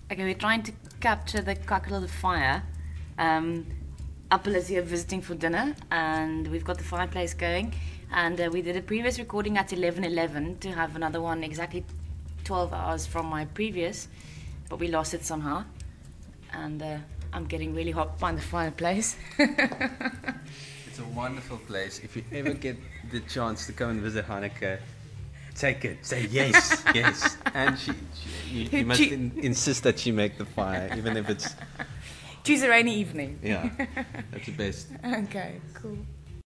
Okay, we're trying to capture the crackle of the fire. Apple is here visiting for dinner, and we've got the fireplace going. And we did a previous recording at 11:11 to have another one exactly 12 hours from my previous, but we lost it somehow. And I'm getting really hot by the fireplace. It's a wonderful place. If you ever get the chance to come and visit Hanneke, take it. Say yes, yes. And you must insist that she make the fire, even if it's... Choose a rainy evening. Yeah, that's the best. Okay, cool.